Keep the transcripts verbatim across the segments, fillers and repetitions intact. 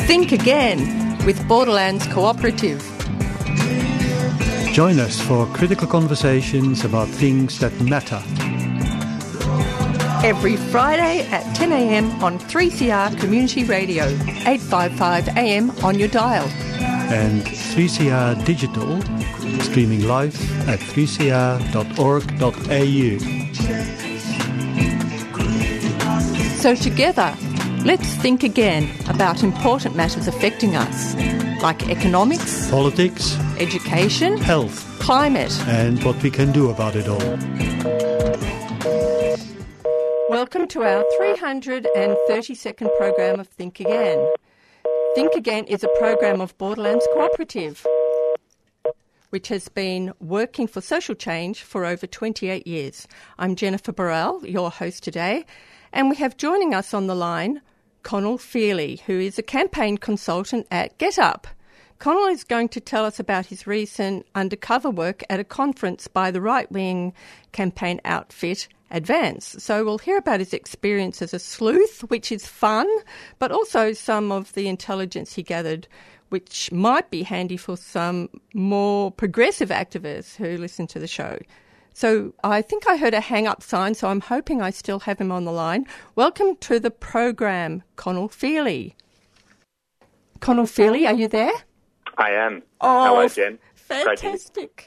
Think Again with Borderlands Cooperative. Join us for critical conversations about things that matter. Every Friday at ten a.m. on three C R Community Radio, eight fifty-five A M on your dial. And three C R Digital, streaming live at three c r dot org dot a u. So together, let's think again about important matters affecting us, like economics, Politics, education, health, climate, and what we can do about it all. Welcome to our three hundred thirty-second program of Think Again. Think Again is a program of Borderlands Cooperative, which has been working for social change for over twenty-eight years. I'm Jennifer Burrell, your host today, and we have joining us on the line Connell Feely, who is a campaign consultant at GetUp. Connell is going to tell us about his recent undercover work at a conference by the right-wing campaign outfit Advance. So we'll hear about his experience as a sleuth, which is fun, but also some of the intelligence he gathered, which might be handy for some more progressive activists who listen to the show. So I think I heard a hang-up sign, so I'm hoping I still have him on the line. Welcome to the program, Connell Feely. Connell Feely, are you there? I am. Oh, hello, Jen. Fantastic.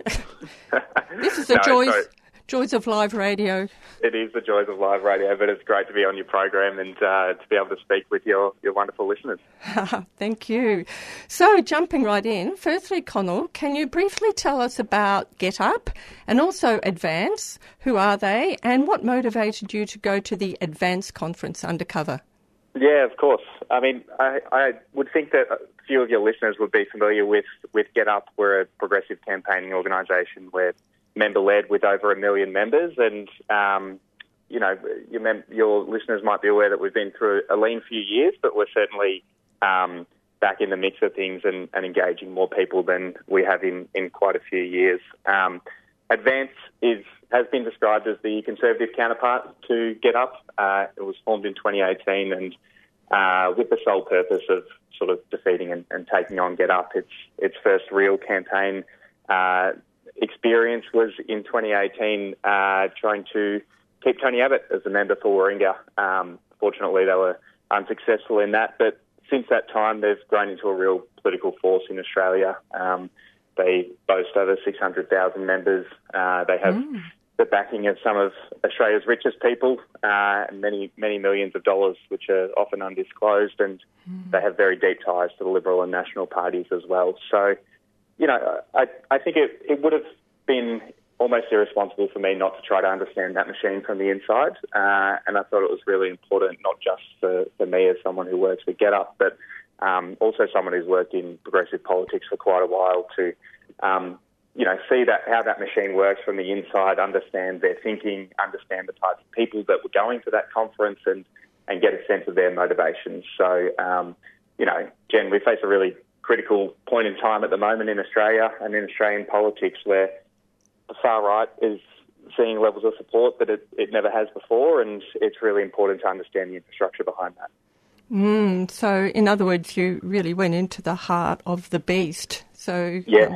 This is the no, joys, so joys of live radio. It is the joys of live radio, but it's great to be on your program and uh, to be able to speak with your, your wonderful listeners. Thank you. So, jumping right in, firstly, Connell, can you briefly tell us about GetUp and also Advance? Who are they and what motivated you to go to the Advance conference undercover? Yeah, of course. I mean, I, I would think that a few of your listeners would be familiar with, with GetUp. We're a progressive campaigning organisation. We're member-led with over a million members, and um, you know, your, mem- your listeners might be aware that we've been through a lean few years, but we're certainly um, back in the mix of things and, and engaging more people than we have in, in quite a few years. Um, Advance is has been described as the Conservative counterpart to GetUp. Uh, it was formed in twenty eighteen, and uh, with the sole purpose of sort of defeating and, and taking on GetUp. Its its first real campaign Uh, experience was in twenty eighteen uh, trying to keep Tony Abbott as a member for Warringah. Um, fortunately, they were unsuccessful in that, but since that time, they've grown into a real political force in Australia. Um, they boast over six hundred thousand members. Uh, they have mm. the backing of some of Australia's richest people, uh, and many, many millions of dollars, which are often undisclosed, and mm. they have very deep ties to the Liberal and National parties as well. So, you know, I, I think it, it would have been almost irresponsible for me not to try to understand that machine from the inside. Uh, and I thought it was really important, not just for, for me as someone who works with GetUp, but um, also someone who's worked in progressive politics for quite a while to, um, you know, see that how that machine works from the inside, understand their thinking, understand the types of people that were going to that conference and, and get a sense of their motivations. So, um, you know, Jen, we face a really critical point in time at the moment in Australia and in Australian politics where the far right is seeing levels of support that it, it never has before, and it's really important to understand the infrastructure behind that. Mm, so, in other words, you really went into the heart of the beast. So, yes.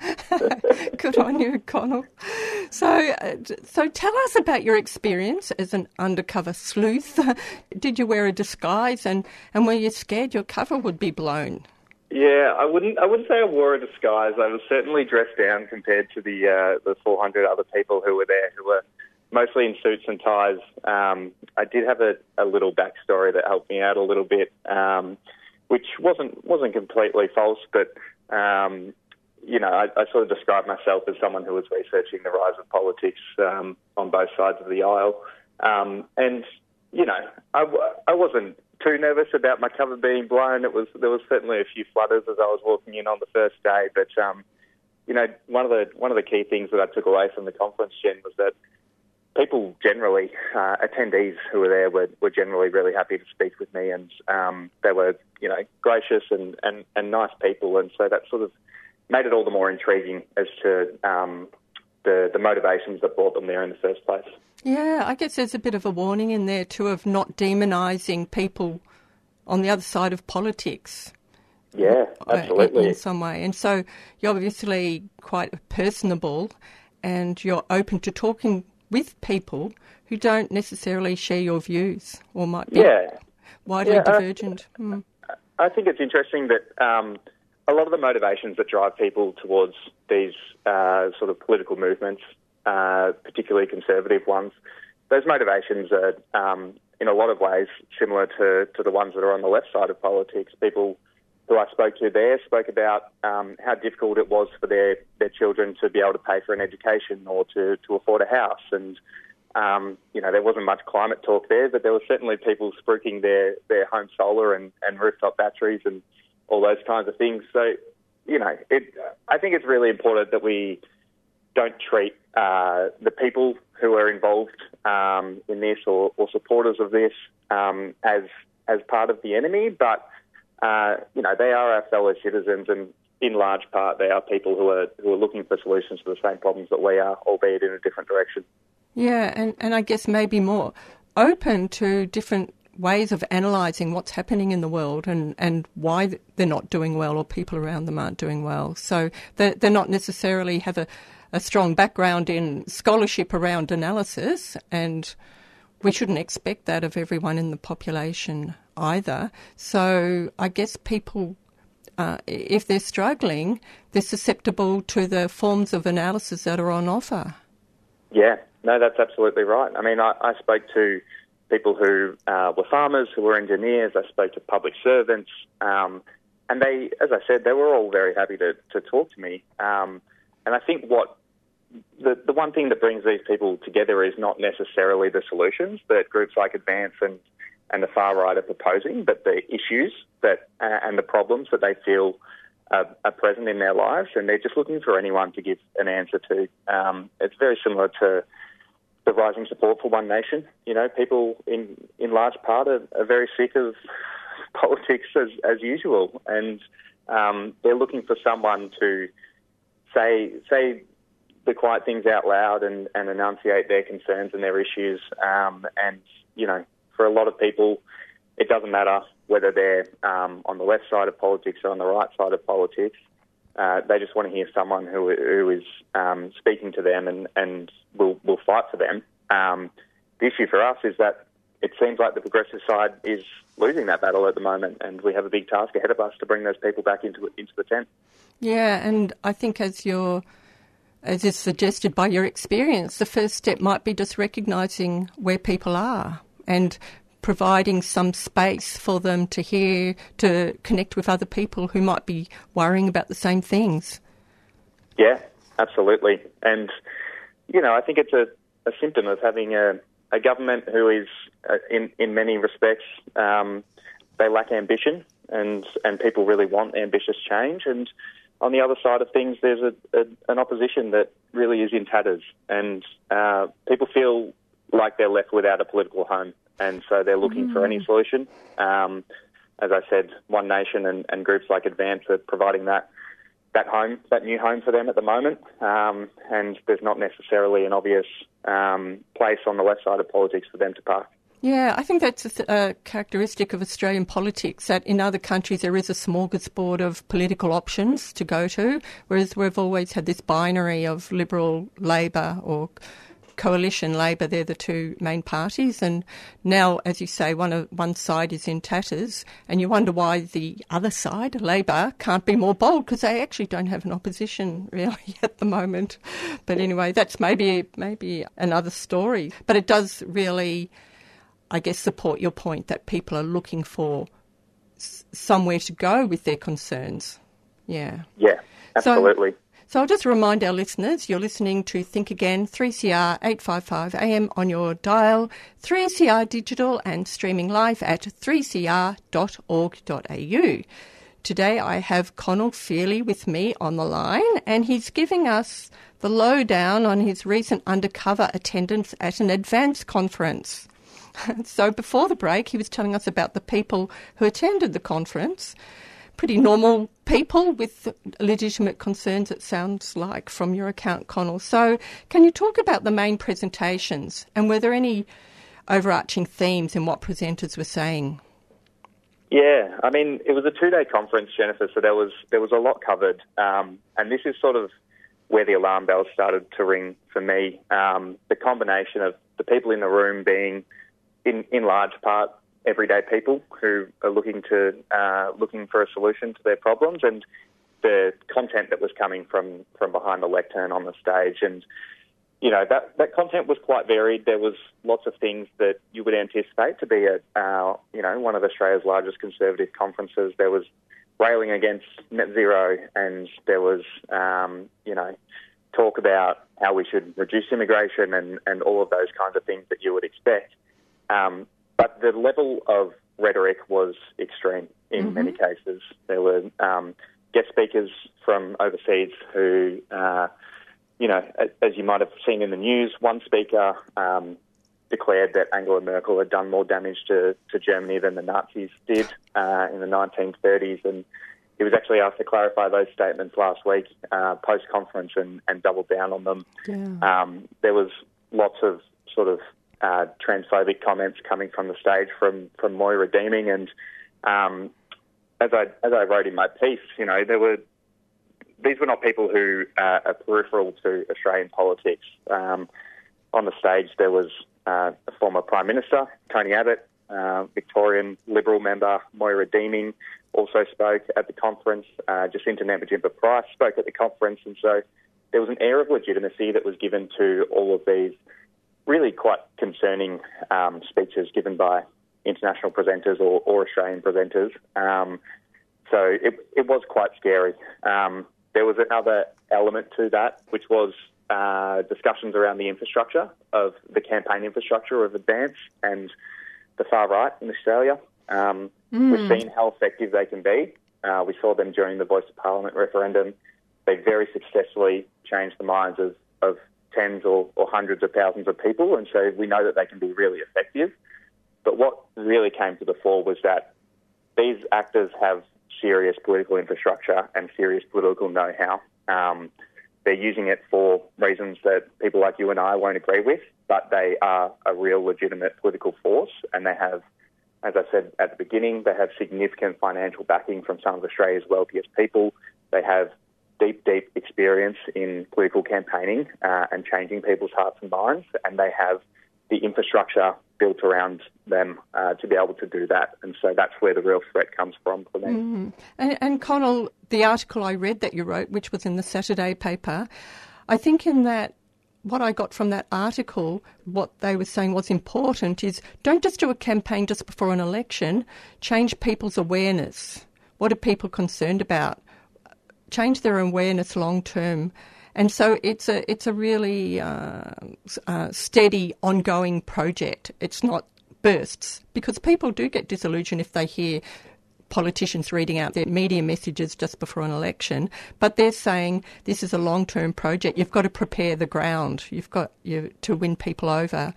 Good on you, Connell. So, uh, so tell us about your experience as an undercover sleuth. Did you wear a disguise, and, and were you scared your cover would be blown? Yeah, I wouldn't. I wouldn't say I wore a disguise. I was certainly dressed down compared to the uh, the four hundred other people who were there, who were mostly in suits and ties. Um, I did have a, a little backstory that helped me out a little bit, um, which wasn't wasn't completely false, but um, you know, I, I sort of described myself as someone who was researching the rise of politics um, on both sides of the aisle, um, and you know, I, I wasn't too nervous about my cover being blown. It was there was certainly a few flutters as I was walking in on the first day, but um, you know, one of the one of the key things that I took away from the conference, Jen, was that people generally, uh, attendees who were there, were, were generally really happy to speak with me, and um, they were, you know, gracious and, and, and nice people, and so that sort of made it all the more intriguing as to um, the the motivations that brought them there in the first place. Yeah, I guess there's a bit of a warning in there too of not demonising people on the other side of politics. Yeah, absolutely. In, in some way. And so you're obviously quite personable and you're open to talking with people who don't necessarily share your views or might be yeah. widely yeah, divergent. I, mm. I think it's interesting that um, a lot of the motivations that drive people towards these uh, sort of political movements, uh, particularly conservative ones, those motivations are, um, in a lot of ways, similar to, to the ones that are on the left side of politics. People who I spoke to there spoke about um, how difficult it was for their, their children to be able to pay for an education or to, to afford a house. And, um, you know, there wasn't much climate talk there, but there were certainly people spruiking their, their home solar and, and rooftop batteries and all those kinds of things. So, you know, it, I think it's really important that we don't treat uh, the people who are involved um, in this or, or supporters of this um, as as part of the enemy, but uh, you know, they are our fellow citizens, and in large part, they are people who are who are looking for solutions to the same problems that we are, albeit in a different direction. Yeah, and, and I guess maybe more open to different ways of analysing what's happening in the world and, and why they're not doing well or people around them aren't doing well. So they're, they're not necessarily have a, a strong background in scholarship around analysis, and we shouldn't expect that of everyone in the population either. So I guess people, uh, if they're struggling, they're susceptible to the forms of analysis that are on offer. Yeah, no, that's absolutely right. I mean, I, I spoke to people who uh, were farmers, who were engineers. I spoke to public servants, um, and they, as I said, they were all very happy to, to talk to me. Um, and I think what the the one thing that brings these people together is not necessarily the solutions that groups like Advance and, and the far right are proposing, but the issues that uh, and the problems that they feel uh, are present in their lives, and they're just looking for anyone to give an answer to. Um, it's very similar to the rising support for One Nation. You know, people in, in large part are, are very sick of politics as, as usual, and um, they're looking for someone to say say the quiet things out loud and, and enunciate their concerns and their issues. Um, and, you know, for a lot of people, it doesn't matter whether they're um, on the left side of politics or on the right side of politics. Uh, they just want to hear someone who who is um, speaking to them and, and will, will fight for them. Um, the issue for us is that it seems like the progressive side is losing that battle at the moment, and we have a big task ahead of us to bring those people back into into the tent. Yeah, and I think as you're As is suggested by your experience, the first step might be just recognising where people are and providing some space for them to hear, to connect with other people who might be worrying about the same things. Yeah, absolutely. And, you know, I think it's a, a symptom of having a, a government who is, uh, in, in many respects, um, they lack ambition, and, and people really want ambitious change. And on the other side of things, there's a, a, an opposition that really is in tatters, and uh, people feel like they're left without a political home, and so they're looking mm. for any solution. Um, as I said, One Nation and, and groups like Advance are providing that that home, that new home for them at the moment, um, and there's not necessarily an obvious um, place on the left side of politics for them to park. Yeah, I think that's a, th- a characteristic of Australian politics, that in other countries there is a smorgasbord of political options to go to, whereas we've always had this binary of Liberal, Labor or Coalition Labor. They're the two main parties, and now, as you say, one of, one side is in tatters, and you wonder why the other side, Labor, can't be more bold, because they actually don't have an opposition really at the moment. But anyway, that's maybe maybe another story. But it does really, I guess, support your point that people are looking for s- somewhere to go with their concerns. Yeah. Yeah, absolutely. So, so I'll just remind our listeners, you're listening to Think Again, three C R eight fifty-five A M on your dial, three C R Digital, and streaming live at three c r dot org dot a u. Today I have Connell Feely with me on the line, and he's giving us the lowdown on his recent undercover attendance at an Advance conference. So before the break, he was telling us about the people who attended the conference. Pretty normal people with legitimate concerns, it sounds like, from your account, Connell. So can you talk about the main presentations, and were there any overarching themes in what presenters were saying? Yeah, I mean, it was a two-day conference, Jennifer, so there was there was a lot covered. Um, and this is sort of where the alarm bells started to ring for me. Um, the combination of the people in the room being, in, in large part, everyday people who are looking to uh, looking for a solution to their problems, and the content that was coming from, from behind the lectern on the stage. And, you know, that, that content was quite varied. There was lots of things that you would anticipate to be at, uh, you know, one of Australia's largest conservative conferences. There was railing against net zero, and there was, um, you know, talk about how we should reduce immigration and, and all of those kinds of things that you would expect. Um, but the level of rhetoric was extreme in mm-hmm. many cases. There were um, guest speakers from overseas who, uh, you know, as you might have seen in the news, one speaker um, declared that Angela Merkel had done more damage to, to Germany than the Nazis did uh, in the nineteen thirties, and he was actually asked to clarify those statements last week, uh, post-conference, and, and doubled down on them. Yeah. Um, there was lots of sort of uh, transphobic comments coming from the stage from, from Moira Deeming, and um, as I as I wrote in my piece, you know, there were these were not people who uh, are peripheral to Australian politics. Um, on the stage, there was uh, a former Prime Minister, Tony Abbott, uh, Victorian Liberal member Moira Deeming also spoke at the conference. Uh, Jacinta Nampijinpa-Price spoke at the conference, and so there was an air of legitimacy that was given to all of these really quite concerning um, speeches given by international presenters or, or Australian presenters. Um, so it, it was quite scary. Um, there was another element to that, which was uh, discussions around the infrastructure of the campaign infrastructure of Advance and the far right in Australia. Um, mm. We've seen how effective they can be. Uh, we saw them during the Voice of Parliament referendum. They very successfully changed the minds of, of tens or, or hundreds of thousands of people, and so we know that they can be really effective. But what really came to the fore was that these actors have serious political infrastructure and serious political know-how. Um, they're using it for reasons that people like you and I won't agree with, but they are a real legitimate political force, and they have, as I said at the beginning, they have significant financial backing from some of Australia's wealthiest people. They have deep, deep experience in political campaigning uh, and changing people's hearts and minds, and they have the infrastructure built around them uh, to be able to do that. And so that's where the real threat comes from for me. Mm. And, and Connell, the article I read that you wrote, which was in the Saturday paper, I think in that, what I got from that article, what they were saying was important is don't just do a campaign just before an election, change people's awareness. What are people concerned about? Change their awareness long term. And so it's a it's a really uh, uh, steady, ongoing project. It's not bursts, because people do get disillusioned if they hear politicians reading out their media messages just before an election. But they're saying this is a long-term project. You've got to prepare the ground. You've got you, to win people over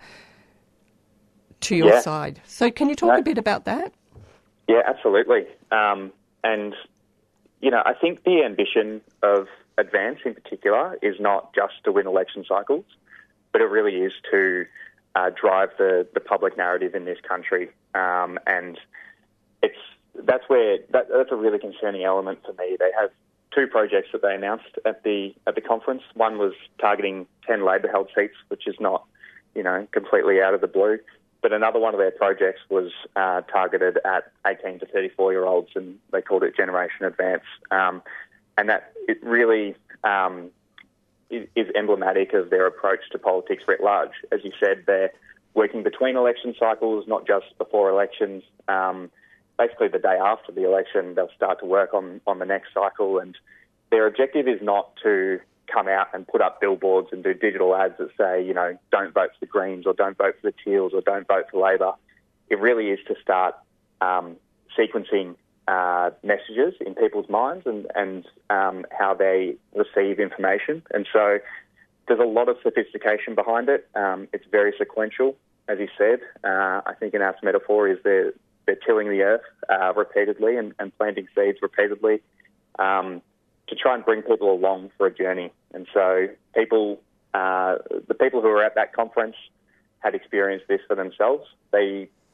to your yeah. side. So can you talk no. a bit about that? Yeah, absolutely. Um, and, you know, I think the ambition of Advance in particular is not just to win election cycles, but it really is to uh, drive the, the public narrative in this country. Um, and it's that's where that, that's a really concerning element for me. They have two projects that they announced at the at the conference. One was targeting ten Labor-held seats, which is not, you know, completely out of the blue. But another one of their projects was uh, targeted at eighteen to thirty-four-year-olds, and they called it Generation Advance. Um, And that it really um, is, is emblematic of their approach to politics writ large. As you said, they're working between election cycles, not just before elections. Um, basically, the day after the election, they'll start to work on, on the next cycle. And their objective is not to come out and put up billboards and do digital ads that say, you know, don't vote for the Greens or don't vote for the Teals or don't vote for Labor. It really is to start um, sequencing Uh, messages in people's minds and, and um, how they receive information. And so there's a lot of sophistication behind it. Um, it's very sequential, as you said. Uh, I think an apt metaphor is they're, they're tilling the earth uh, repeatedly and, and planting seeds repeatedly um, to try and bring people along for a journey. And so people, uh, the people who were at that conference had experienced this for themselves. They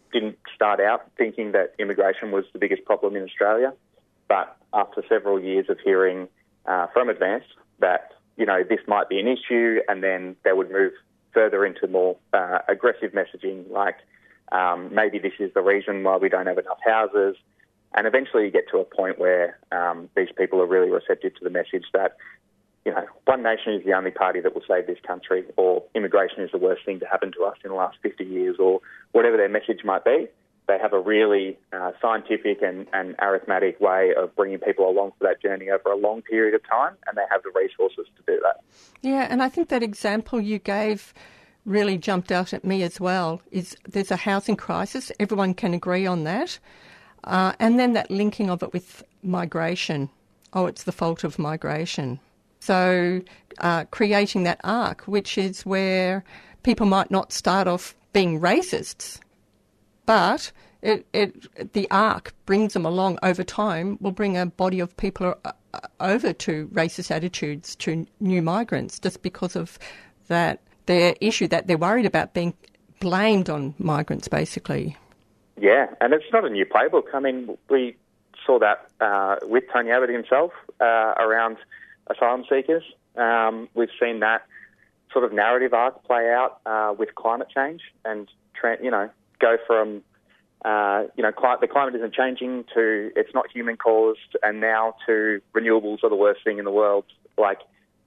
didn't start out thinking that immigration was the biggest problem in Australia, but after several years of hearing uh, from Advance that, you know, this might be an issue, and then they would move further into more uh, aggressive messaging, like um, maybe this is the reason why we don't have enough houses. And eventually you get to a point where um, these people are really receptive to the message that, you know, one nation is the only party that will save this country, or immigration is the worst thing to happen to us in the last fifty years, or whatever their message might be. They have a really uh, scientific and, and arithmetic way of bringing people along for that journey over a long period of time, and they have the resources to do that. Yeah, and I think that example you gave really jumped out at me as well, is there's a housing crisis. Everyone can agree on that. Uh, and then that linking of it with migration. Oh, it's the fault of migration. So uh, creating that arc, which is where people might not start off being racists, but it, it, the arc brings them along over time, will bring a body of people uh, over to racist attitudes to new migrants, just because of that their issue that they're worried about being blamed on migrants, basically. Yeah, and it's not a new playbook. I mean, we saw that uh, with Tony Abbott himself uh, around asylum seekers. Um, we've seen that sort of narrative arc play out uh, with climate change and, tra- you know, go from, uh, you know, cli- the climate isn't changing to it's not human caused, and now to renewables are the worst thing in the world. Like,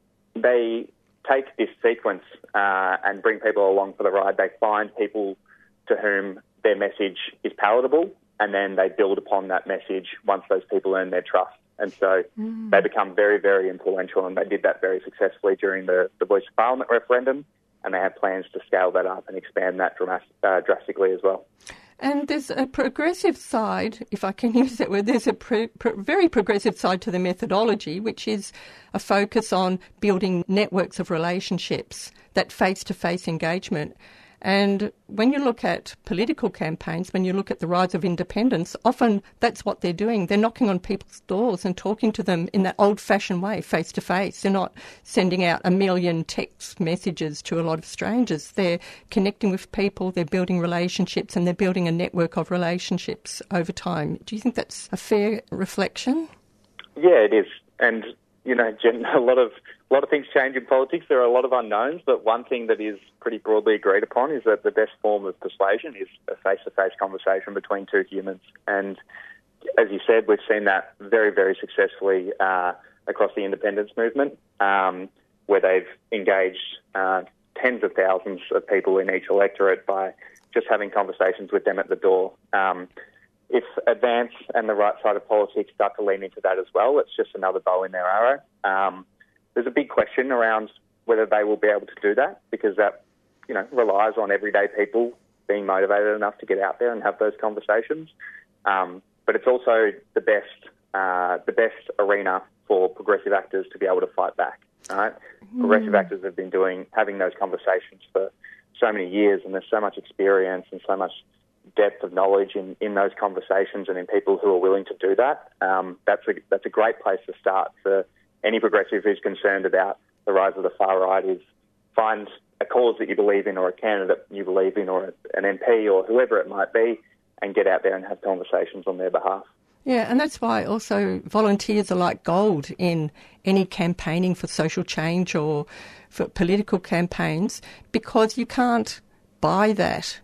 they take this sequence uh, and bring people along for the ride. They find people to whom their message is palatable, and then they build upon that message once those people earn their trust. And so mm. they become very, very influential, and they did that very successfully during the, the Voice of Parliament referendum, and they have plans to scale that up and expand that dramas- uh, drastically as well. And there's a progressive side, if I can use that word, there's a pro- pro- very progressive side to the methodology, which is a focus on building networks of relationships, that face-to-face engagement. And when you look at political campaigns, when you look at the rise of independence, often that's what they're doing. They're knocking on people's doors and talking to them in that old-fashioned way, face-to-face. They're not sending out a million text messages to a lot of strangers. They're connecting with people, they're building relationships, and they're building a network of relationships over time. Do you think that's a fair reflection? Yeah, it is. And, you know, Jen, a lot of a lot of things change in politics. There are a lot of unknowns, but one thing that is pretty broadly agreed upon is that the best form of persuasion is a face-to-face conversation between two humans. And as you said, we've seen that very, very successfully uh, across the independence movement, um, where they've engaged uh, tens of thousands of people in each electorate by just having conversations with them at the door. Um, if Advance and the right side of politics start to lean into that as well, it's just another bow in their arrow. Um, there's a big question around whether they will be able to do that, because that, you know, relies on everyday people being motivated enough to get out there and have those conversations. Um, but it's also the best, uh, the best arena for progressive actors to be able to fight back. Right? Mm. Progressive actors have been doing having those conversations for so many years, and there's so much experience and so much depth of knowledge in, in those conversations and in people who are willing to do that. Um, that's a that's a great place to start for any progressive who's concerned about the rise of the far right. Is find a cause that you believe in, or a candidate you believe in, or an M P, or whoever it might be, and get out there and have conversations on their behalf. Yeah, and that's why also volunteers are like gold in any campaigning for social change or for political campaigns, because you can't buy that.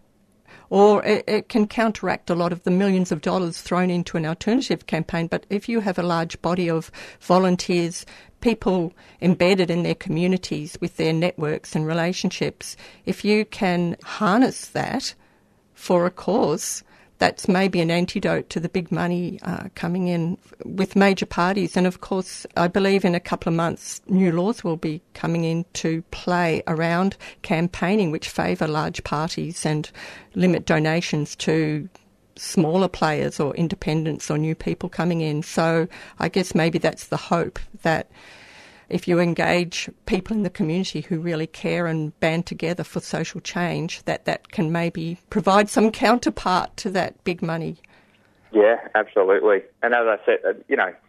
Or it, it can counteract a lot of the millions of dollars thrown into an alternative campaign. But if you have a large body of volunteers, people embedded in their communities with their networks and relationships, if you can harness that for a cause, that's maybe an antidote to the big money uh, coming in with major parties. And of course, I believe in a couple of months, new laws will be coming into play around campaigning, which favour large parties and limit donations to smaller players or independents or new people coming in. So I guess maybe that's the hope, that if you engage people in the community who really care and band together for social change, that that can maybe provide some counterpart to that big money. Yeah, absolutely. And as I said, you know,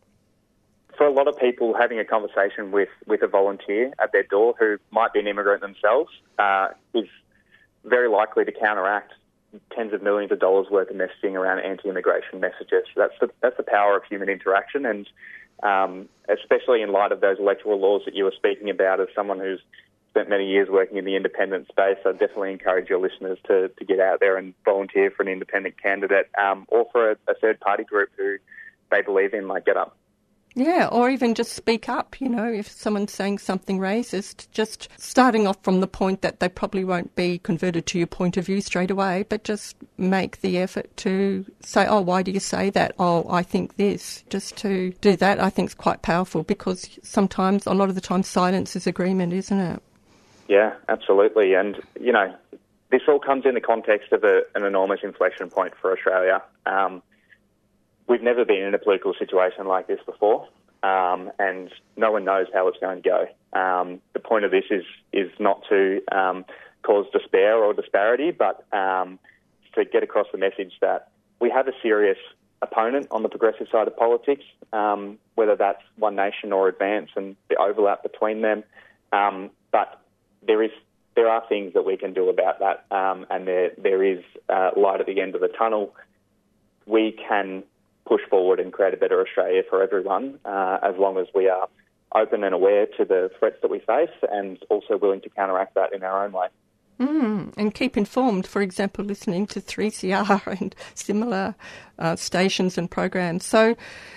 for a lot of people, having a conversation with, with a volunteer at their door who might be an immigrant themselves uh, is very likely to counteract tens of millions of dollars worth of messaging around anti-immigration messages. That's the, that's the power of human interaction, and um, especially in light of those electoral laws that you were speaking about, as someone who's spent many years working in the independent space, I definitely encourage your listeners to, to get out there and volunteer for an independent candidate um, or for a, a third-party group who they believe in, like Get Up. Yeah, or even just speak up, you know, if someone's saying something racist, just starting off from the point that they probably won't be converted to your point of view straight away, but just make the effort to say, oh, why do you say that? Oh, I think this. Just to do that, I think is quite powerful, because sometimes, a lot of the time, silence is agreement, isn't it? Yeah, absolutely. And, you know, this all comes in the context of a, an enormous inflection point for Australia. Um, we've never been in a political situation like this before, um, and no one knows how it's going to go. Um, the point of this is is not to um, cause despair or disparity, but um, to get across the message that we have a serious opponent on the progressive side of politics, um, whether that's One Nation or Advance and the overlap between them. Um, but there is there are things that we can do about that, um, and there there is uh, light at the end of the tunnel. We can push forward and create a better Australia for everyone, uh, as long as we are open and aware to the threats that we face, and also willing to counteract that in our own way. Mm, and keep informed, for example, listening to three C R and similar uh, stations and programs. So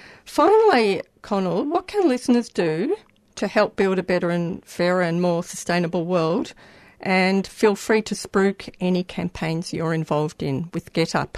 finally, Connell, what can listeners do to help build a better and fairer and more sustainable world? And feel free to spruik any campaigns you're involved in with Get Up.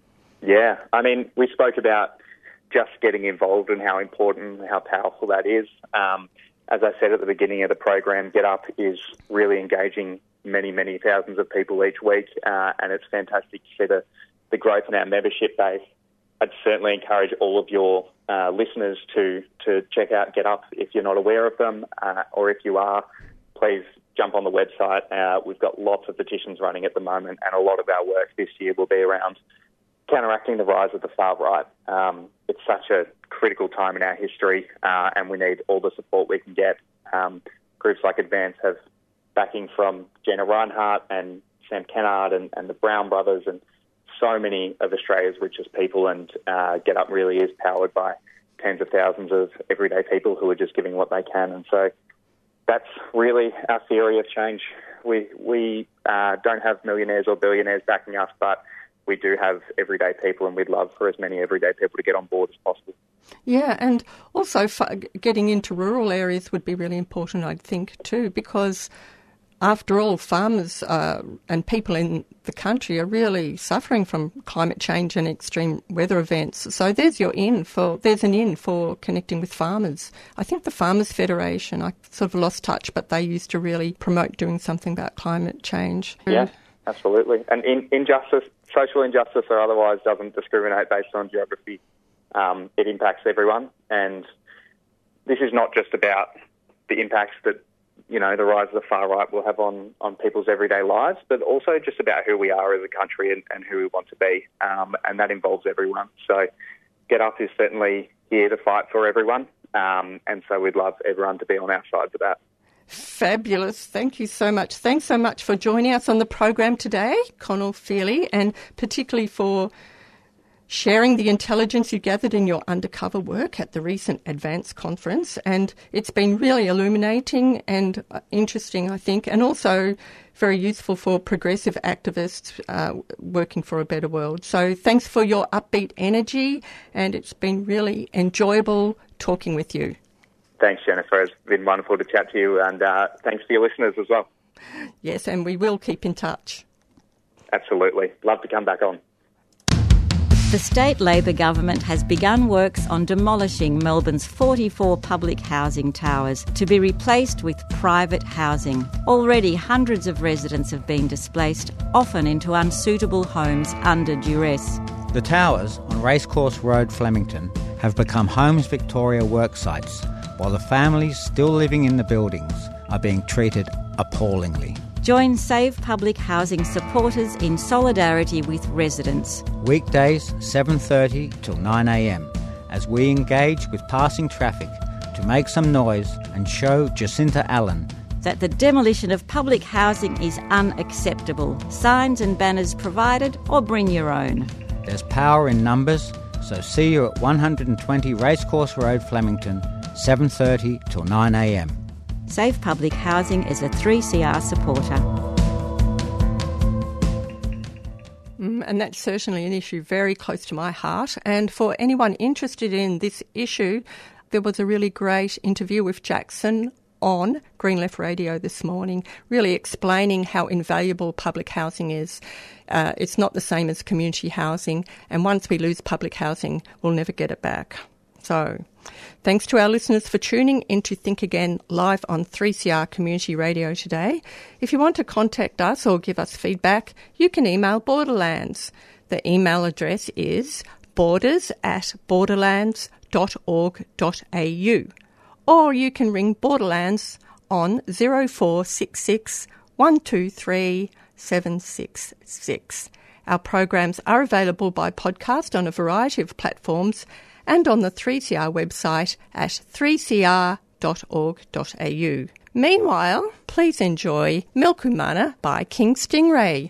Yeah, I mean, we spoke about just getting involved and how important and how powerful that is. Um, as I said at the beginning of the program, Get Up is really engaging many, many thousands of people each week, uh, and it's fantastic to see the, the growth in our membership base. I'd certainly encourage all of your uh, listeners to, to check out Get Up if you're not aware of them, uh, or if you are, please jump on the website. Uh, we've got lots of petitions running at the moment, and a lot of our work this year will be around counteracting the rise of the far right. Um, it's such a critical time in our history, uh, and we need all the support we can get. Um, groups like Advance have backing from Jenna Reinhart and Sam Kennard and, and the Brown brothers and so many of Australia's richest people, and uh, Get Up really is powered by tens of thousands of everyday people who are just giving what they can. And so that's really our theory of change. We, we uh, don't have millionaires or billionaires backing us, but we do have everyday people, and we'd love for as many everyday people to get on board as possible. Yeah, and also f- getting into rural areas would be really important, I think, too, because after all, farmers uh, and people in the country are really suffering from climate change and extreme weather events. So there's your in for there's an in for connecting with farmers. I think the Farmers Federation, I sort of lost touch, but they used to really promote doing something about climate change. Yeah, absolutely. And in, injustice, social injustice or otherwise, doesn't discriminate based on geography. Um, it impacts everyone, and this is not just about the impacts that, you know, the rise of the far right will have on, on people's everyday lives, but also just about who we are as a country and, and who we want to be, um, and that involves everyone. So Get Up is certainly here to fight for everyone, um, and so we'd love everyone to be on our side for that. Fabulous. Thank you so much. Thanks so much for joining us on the program today, Connell Feely, and particularly for sharing the intelligence you gathered in your undercover work at the recent Advance conference. And it's been really illuminating and interesting, I think, and also very useful for progressive activists uh, working for a better world. So thanks for your upbeat energy, and it's been really enjoyable talking with you. Thanks, Jennifer. It's been wonderful to chat to you, and uh, thanks to your listeners as well. Yes, and we will keep in touch. Absolutely. Love to come back on. The state Labor government has begun works on demolishing Melbourne's forty-four public housing towers to be replaced with private housing. Already hundreds of residents have been displaced, often into unsuitable homes under duress. The towers on Racecourse Road, Flemington, have become Homes Victoria work sites, while the families still living in the buildings are being treated appallingly. Join Save Public Housing supporters in solidarity with residents. Weekdays seven thirty till nine a m as we engage with passing traffic to make some noise and show Jacinta Allen that the demolition of public housing is unacceptable. Signs and banners provided, or bring your own. There's power in numbers, so see you at one hundred twenty Racecourse Road, Flemington, seven thirty till nine a m. Safe Public Housing is a three C R supporter. Mm, and that's certainly an issue very close to my heart. And for anyone interested in this issue, there was a really great interview with Jackson on Green Left Radio this morning, really explaining how invaluable public housing is. Uh, it's not the same as community housing, and once we lose public housing, we'll never get it back. So, thanks to our listeners for tuning in to Think Again live on three C R Community Radio today. If you want to contact us or give us feedback, you can email Borderlands. The email address is borders at borderlands dot org dot a u. Or you can ring Borderlands on zero four six six, one two three, seven six six. Our programs are available by podcast on a variety of platforms and on the three C R website at three c r dot org dot a u. Meanwhile, please enjoy Milkumana by King Stingray.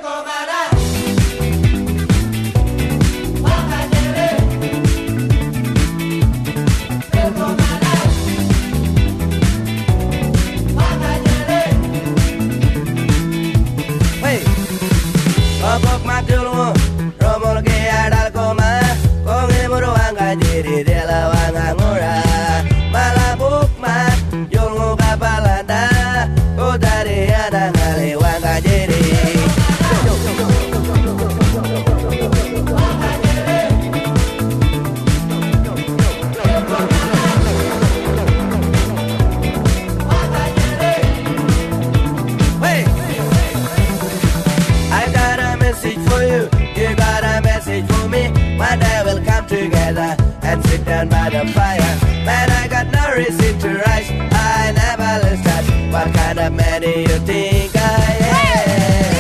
And sit down by the fire. Man, I got no reason to rise. I never lose touch. What kind of man do you think I am?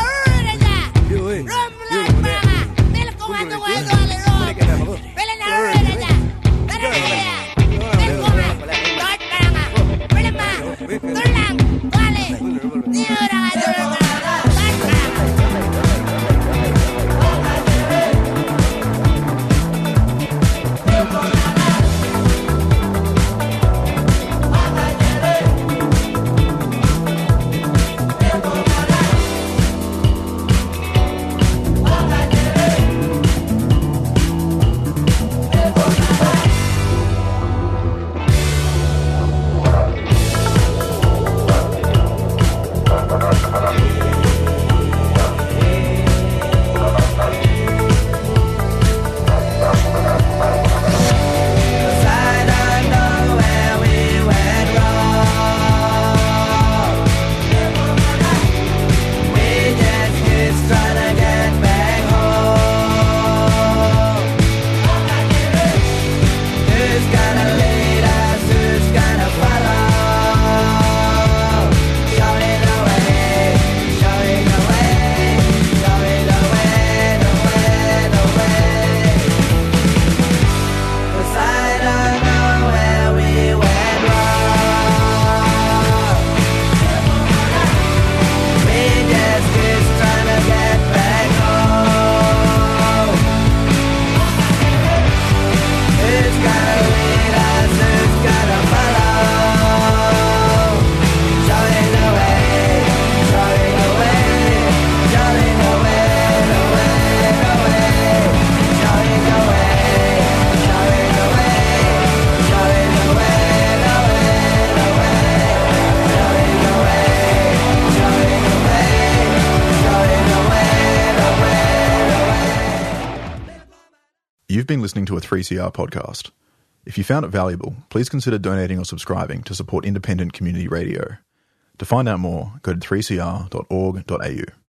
You've been listening to a three C R podcast. If you found it valuable, please consider donating or subscribing to support independent community radio. To find out more, go to three c r dot org dot a u.